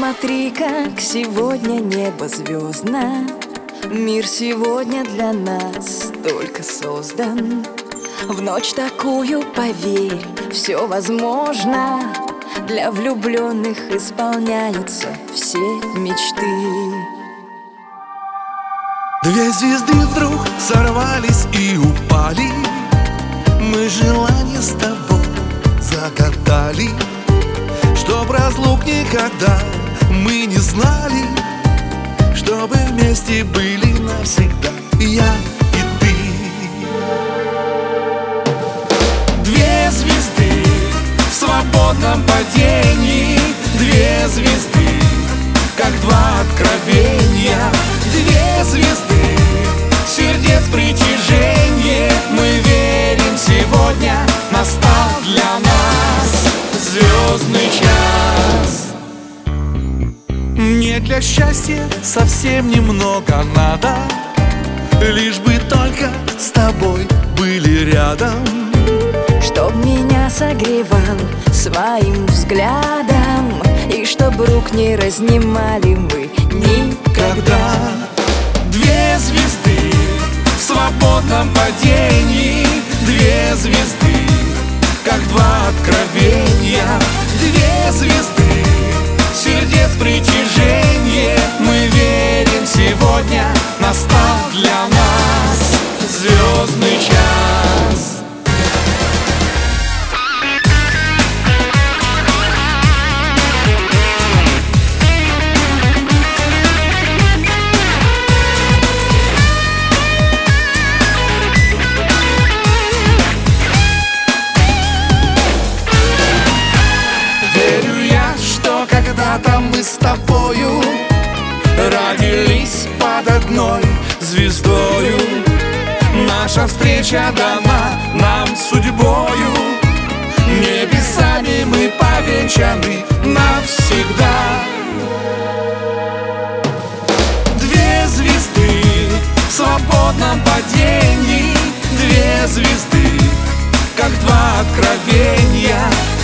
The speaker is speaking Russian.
Посмотри, как сегодня небо звездно. Мир сегодня для нас только создан. В ночь такую, поверь, все возможно. Для влюбленных исполняются все мечты. Две звезды вдруг сорвались и упали. Мы желание с тобой загадали, чтоб разлук никогда мы не знали, чтобы вместе были навсегда я и ты. Две звезды в свободном падении, две звезды, как два откровения. Две звезды, сердец притяжение. Мы верим, сегодня настал для нас звездный час. Мне для счастья совсем немного надо, лишь бы только с тобой были рядом. Чтоб меня согревал своим взглядом, и чтоб рук не разнимали мы никогда. Две звезды в свободном падении, две звезды, как два откровения. Две звезды, сердец притяжение. Мы верим, сегодня настал для нас звездный час. Когда-то мы с тобою родились под одной звездою. Наша встреча дана нам судьбою. Небесами мы повенчаны навсегда. Две звезды в свободном падении, две звезды, как два откровения.